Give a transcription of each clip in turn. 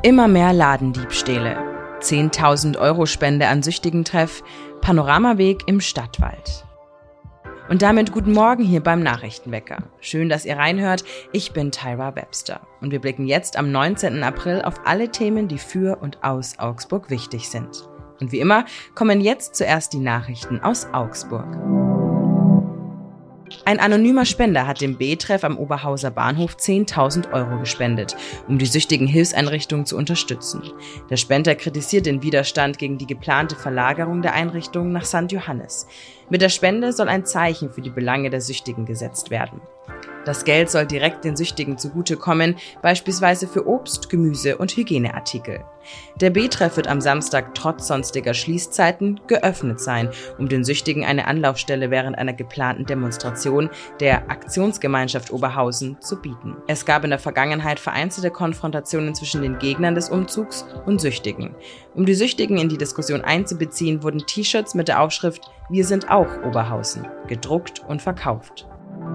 Immer mehr Ladendiebstähle. 10.000 € Spende an Süchtigentreff. Panoramaweg im Stadtwald. Und damit guten Morgen hier beim Nachrichtenwecker. Schön, dass ihr reinhört. Ich bin Tyra Webster. Und wir blicken jetzt am 19. April auf alle Themen, die für und aus Augsburg wichtig sind. Und wie immer kommen jetzt zuerst die Nachrichten aus Augsburg. Ein anonymer Spender hat dem B-Treff am Oberhauser Bahnhof 10.000 € gespendet, um die süchtigen Hilfseinrichtungen zu unterstützen. Der Spender kritisiert den Widerstand gegen die geplante Verlagerung der Einrichtung nach St. Johannes. Mit der Spende soll ein Zeichen für die Belange der Süchtigen gesetzt werden. Das Geld soll direkt den Süchtigen zugutekommen, beispielsweise für Obst, Gemüse und Hygieneartikel. Der B-Treff wird am Samstag trotz sonstiger Schließzeiten geöffnet sein, um den Süchtigen eine Anlaufstelle während einer geplanten Demonstration der Aktionsgemeinschaft Oberhausen zu bieten. Es gab in der Vergangenheit vereinzelte Konfrontationen zwischen den Gegnern des Umzugs und Süchtigen. Um die Süchtigen in die Diskussion einzubeziehen, wurden T-Shirts mit der Aufschrift „Wir sind auch Oberhausen" gedruckt und verkauft.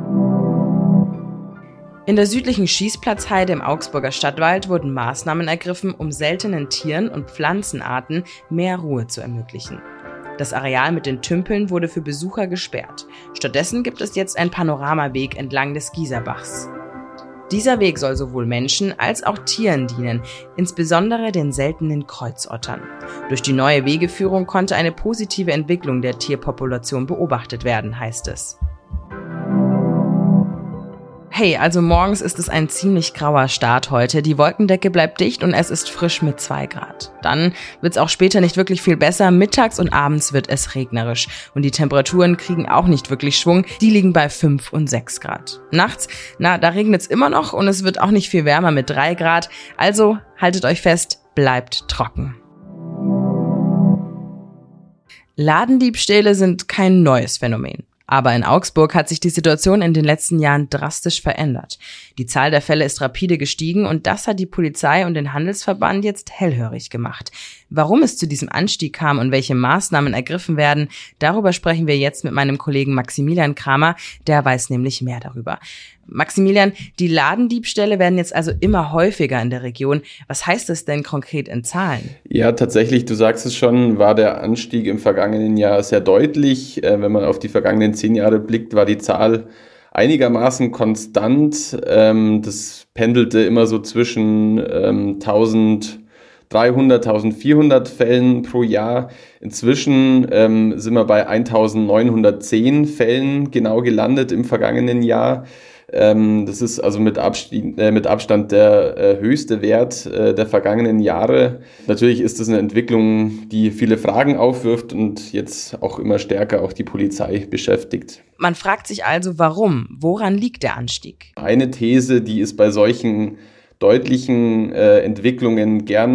In der südlichen Schießplatzheide im Augsburger Stadtwald wurden Maßnahmen ergriffen, um seltenen Tieren und Pflanzenarten mehr Ruhe zu ermöglichen. Das Areal mit den Tümpeln wurde für Besucher gesperrt. Stattdessen gibt es jetzt einen Panoramaweg entlang des Gieserbachs. Dieser Weg soll sowohl Menschen als auch Tieren dienen, insbesondere den seltenen Kreuzottern. Durch die neue Wegeführung konnte eine positive Entwicklung der Tierpopulation beobachtet werden, heißt es. Hey, also morgens ist es ein ziemlich grauer Start heute. Die Wolkendecke bleibt dicht und es ist frisch mit 2 Grad. Dann wird's auch später nicht wirklich viel besser. Mittags und abends wird es regnerisch. Und die Temperaturen kriegen auch nicht wirklich Schwung. Die liegen bei 5 und 6 Grad. Nachts, da regnet's immer noch und es wird auch nicht viel wärmer mit 3 Grad. Also haltet euch fest, bleibt trocken. Ladendiebstähle sind kein neues Phänomen. Aber in Augsburg hat sich die Situation in den letzten Jahren drastisch verändert. Die Zahl der Fälle ist rapide gestiegen und das hat die Polizei und den Handelsverband jetzt hellhörig gemacht. Warum es zu diesem Anstieg kam und welche Maßnahmen ergriffen werden, darüber sprechen wir jetzt mit meinem Kollegen Maximilian Kramer, der weiß nämlich mehr darüber. Maximilian, die Ladendiebstähle werden jetzt also immer häufiger in der Region. Was heißt das denn konkret in Zahlen? Ja, tatsächlich, du sagst es schon, war der Anstieg im vergangenen Jahr sehr deutlich. Wenn man auf die vergangenen 10 Jahre blickt, war die Zahl einigermaßen konstant. Das pendelte immer so zwischen 1300, 1400 Fällen pro Jahr. Inzwischen sind wir bei 1910 Fällen genau gelandet im vergangenen Jahr. Das ist also mit Abstand der höchste Wert der vergangenen Jahre. Natürlich ist das eine Entwicklung, die viele Fragen aufwirft und jetzt auch immer stärker auch die Polizei beschäftigt. Man fragt sich also, warum? Woran liegt der Anstieg? Eine These, die ist bei solchen deutlichen Entwicklungen gern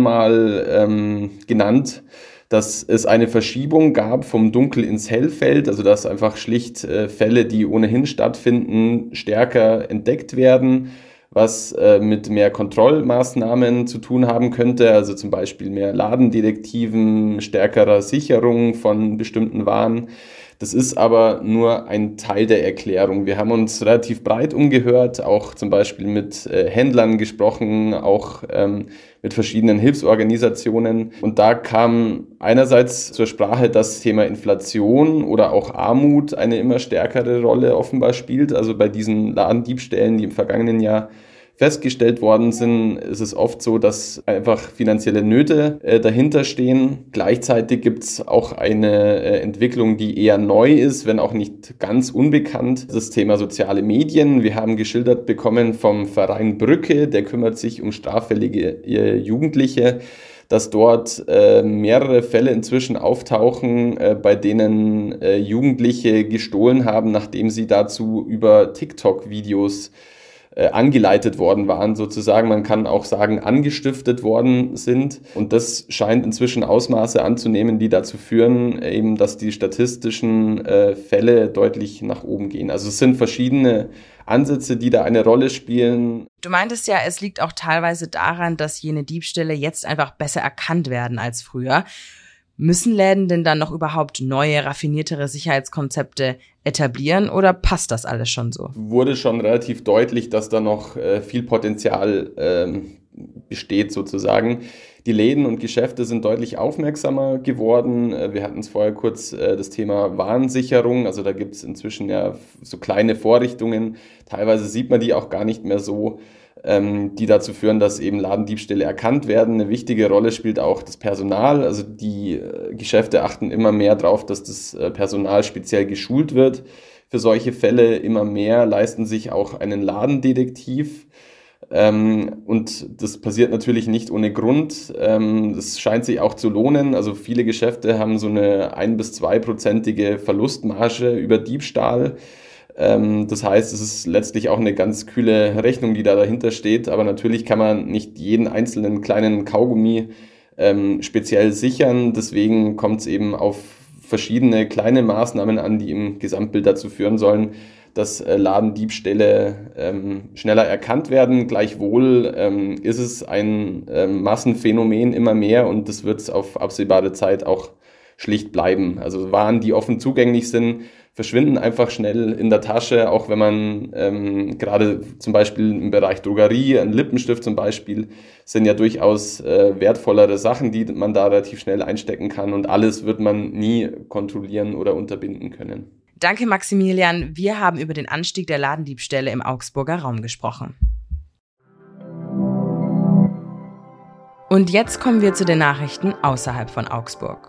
mal genannt, dass es eine Verschiebung gab vom Dunkel ins Hellfeld, also dass einfach schlicht Fälle, die ohnehin stattfinden, stärker entdeckt werden, was mit mehr Kontrollmaßnahmen zu tun haben könnte, also zum Beispiel mehr Ladendetektiven, stärkerer Sicherung von bestimmten Waren. Das ist aber nur ein Teil der Erklärung. Wir haben uns relativ breit umgehört, auch zum Beispiel mit Händlern gesprochen, auch mit verschiedenen Hilfsorganisationen. Und da kam einerseits zur Sprache, dass das Thema Inflation oder auch Armut eine immer stärkere Rolle offenbar spielt. Also bei diesen Ladendiebstählen, die im vergangenen Jahr festgestellt worden sind, ist es oft so, dass einfach finanzielle Nöte dahinter stehen. Gleichzeitig gibt es auch eine Entwicklung, die eher neu ist, wenn auch nicht ganz unbekannt. Das Thema soziale Medien. Wir haben geschildert bekommen vom Verein Brücke, der kümmert sich um straffällige Jugendliche, dass dort mehrere Fälle inzwischen auftauchen, bei denen Jugendliche gestohlen haben, nachdem sie dazu über TikTok-Videos angeleitet worden waren, sozusagen. Man kann auch sagen, angestiftet worden sind. Und das scheint inzwischen Ausmaße anzunehmen, die dazu führen, eben, dass die statistischen Fälle deutlich nach oben gehen. Also es sind verschiedene Ansätze, die da eine Rolle spielen. Du meintest ja, es liegt auch teilweise daran, dass jene Diebstähle jetzt einfach besser erkannt werden als früher. Müssen Läden denn dann noch überhaupt neue, raffiniertere Sicherheitskonzepte etablieren oder passt das alles schon so? Wurde schon relativ deutlich, dass da noch viel Potenzial besteht sozusagen. Die Läden und Geschäfte sind deutlich aufmerksamer geworden. Wir hatten es vorher kurz das Thema Warnsicherung. Also da gibt es inzwischen ja so kleine Vorrichtungen. Teilweise sieht man die auch gar nicht mehr so, die dazu führen, dass eben Ladendiebstähle erkannt werden. Eine wichtige Rolle spielt auch das Personal. Also die Geschäfte achten immer mehr darauf, dass das Personal speziell geschult wird für solche Fälle. Immer mehr leisten sich auch einen Ladendetektiv. Und das passiert natürlich nicht ohne Grund. Das scheint sich auch zu lohnen. Also viele Geschäfte haben so eine 1- bis 2%ige Verlustmarge über Diebstahl. Das heißt, es ist letztlich auch eine ganz kühle Rechnung, die da dahinter steht. Aber natürlich kann man nicht jeden einzelnen kleinen Kaugummi speziell sichern. Deswegen kommt es eben auf verschiedene kleine Maßnahmen an, die im Gesamtbild dazu führen sollen, dass Ladendiebstähle schneller erkannt werden. Gleichwohl ist es ein Massenphänomen immer mehr und das wird es auf absehbare Zeit auch schlicht bleiben. Also Waren, die offen zugänglich sind, verschwinden einfach schnell in der Tasche, auch wenn man gerade zum Beispiel im Bereich Drogerie, ein Lippenstift zum Beispiel, sind ja durchaus wertvollere Sachen, die man da relativ schnell einstecken kann und alles wird man nie kontrollieren oder unterbinden können. Danke, Maximilian. Wir haben über den Anstieg der Ladendiebstähle im Augsburger Raum gesprochen. Und jetzt kommen wir zu den Nachrichten außerhalb von Augsburg.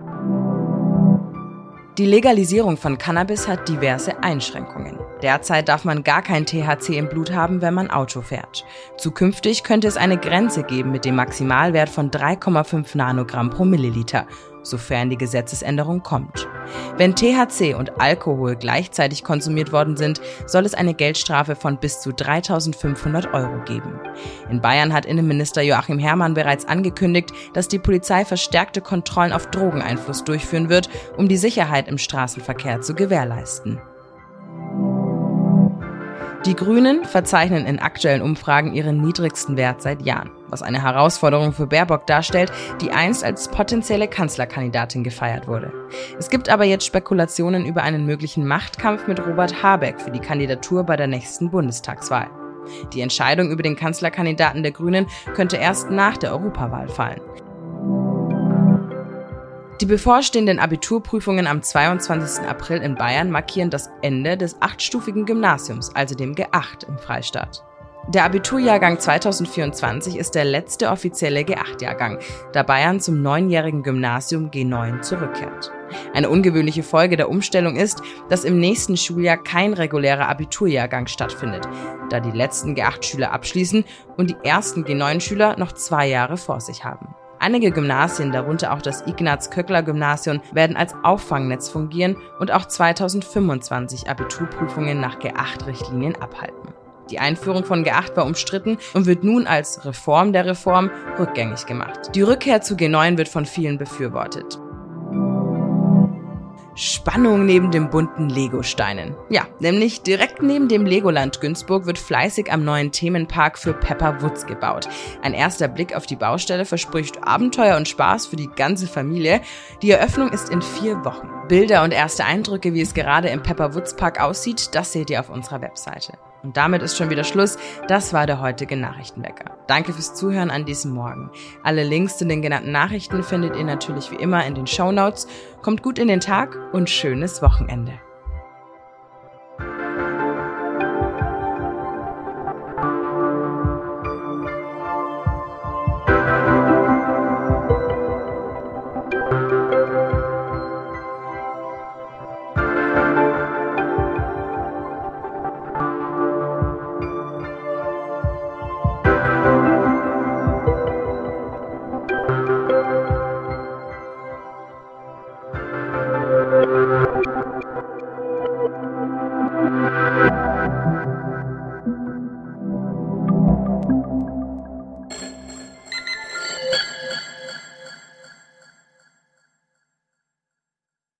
Die Legalisierung von Cannabis hat diverse Einschränkungen. Derzeit darf man gar kein THC im Blut haben, wenn man Auto fährt. Zukünftig könnte es eine Grenze geben mit dem Maximalwert von 3,5 Nanogramm pro Milliliter, sofern die Gesetzesänderung kommt. Wenn THC und Alkohol gleichzeitig konsumiert worden sind, soll es eine Geldstrafe von bis zu 3.500 € geben. In Bayern hat Innenminister Joachim Herrmann bereits angekündigt, dass die Polizei verstärkte Kontrollen auf Drogeneinfluss durchführen wird, um die Sicherheit im Straßenverkehr zu gewährleisten. Die Grünen verzeichnen in aktuellen Umfragen ihren niedrigsten Wert seit Jahren, was eine Herausforderung für Baerbock darstellt, die einst als potenzielle Kanzlerkandidatin gefeiert wurde. Es gibt aber jetzt Spekulationen über einen möglichen Machtkampf mit Robert Habeck für die Kandidatur bei der nächsten Bundestagswahl. Die Entscheidung über den Kanzlerkandidaten der Grünen könnte erst nach der Europawahl fallen. Die bevorstehenden Abiturprüfungen am 22. April in Bayern markieren das Ende des 8-stufigen Gymnasiums, also dem G8 im Freistaat. Der Abiturjahrgang 2024 ist der letzte offizielle G8-Jahrgang, da Bayern zum 9-jährigen Gymnasium G9 zurückkehrt. Eine ungewöhnliche Folge der Umstellung ist, dass im nächsten Schuljahr kein regulärer Abiturjahrgang stattfindet, da die letzten G8-Schüler abschließen und die ersten G9-Schüler noch 2 Jahre vor sich haben. Einige Gymnasien, darunter auch das Ignaz-Köckler-Gymnasium, werden als Auffangnetz fungieren und auch 2025 Abiturprüfungen nach G8-Richtlinien abhalten. Die Einführung von G8 war umstritten und wird nun als Reform der Reform rückgängig gemacht. Die Rückkehr zu G9 wird von vielen befürwortet. Spannung neben den bunten Legosteinen. Ja, nämlich direkt neben dem Legoland Günzburg wird fleißig am neuen Themenpark für Pepper Woods gebaut. Ein erster Blick auf die Baustelle verspricht Abenteuer und Spaß für die ganze Familie. Die Eröffnung ist in 4 Wochen. Bilder und erste Eindrücke, wie es gerade im Pepper Woods Park aussieht, das seht ihr auf unserer Webseite. Und damit ist schon wieder Schluss. Das war der heutige Nachrichtenwecker. Danke fürs Zuhören an diesem Morgen. Alle Links zu den genannten Nachrichten findet ihr natürlich wie immer in den Shownotes. Kommt gut in den Tag und schönes Wochenende.